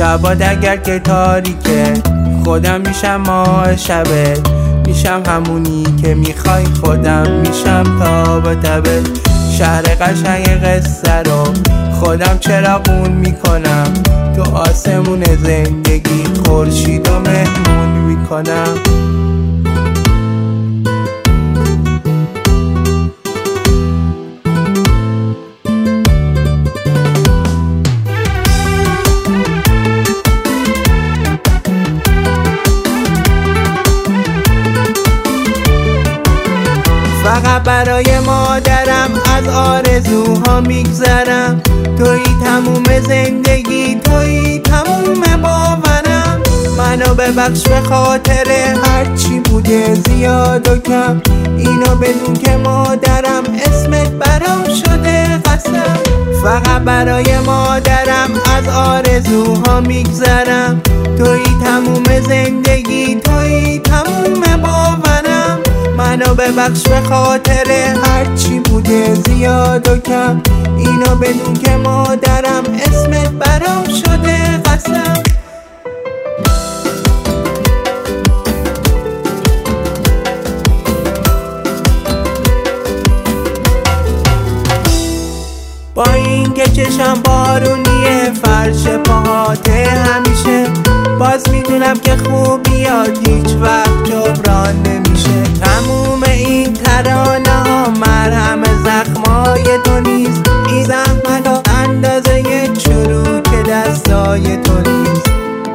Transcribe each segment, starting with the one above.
شبات اگر که تاریکه خودم میشم ماه شبه، میشم همونی که میخوای، خودم میشم تا به تبه. شهر قشنگ قصه رو خودم چراغون میکنم، تو آسمون زندگی خورشید و مهمون میکنم. فقط برای مادرم از آرزوها میگذرم، توی تموم زندگی، توی تموم باورم. منو ببخش به خاطر هرچی بوده زیاد و کم، اینو بدون که مادرم اسمت برام شده قسم. فقط برای مادرم از آرزوها میگذرم، توی تموم زندگی، توی تموم باورم. منو ببخش به خاطر هرچی بوده زیاد و کم، اینو بدون که مادرم اسمت برام شده قسم. با این که چشم بارونیه، فرش پاهاته همیشه، باز میدونم که خوبیات هیچ وقت جبران نمیشه. تموم این ترانه ها مرهم زخمای تو نیست، این زحمت ها اندازه چروک دستای تو نیست.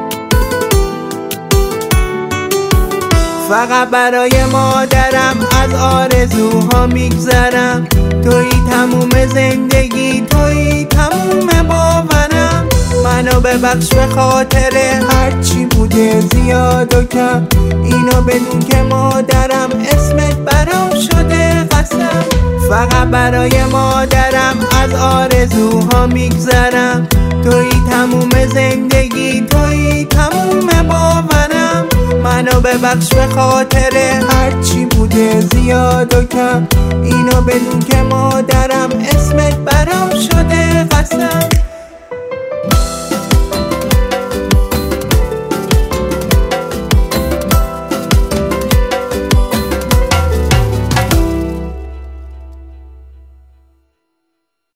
فقط برای مادرم از آرزوها میگذرم، توی تموم زندگی، توی تموم باورم. منو ببخش به خاطر هرچی بوده زیاد و کم، اینو بدون که مادرم اسمت برام شده قسم. فقط برای مادرم از آرزوها میگذرم، توی تموم زندگی، توی تموم باورم. منو ببخش به خاطر هرچی بوده زیاد و کم، اینو بدون که مادرم اسمت برام شده قسم.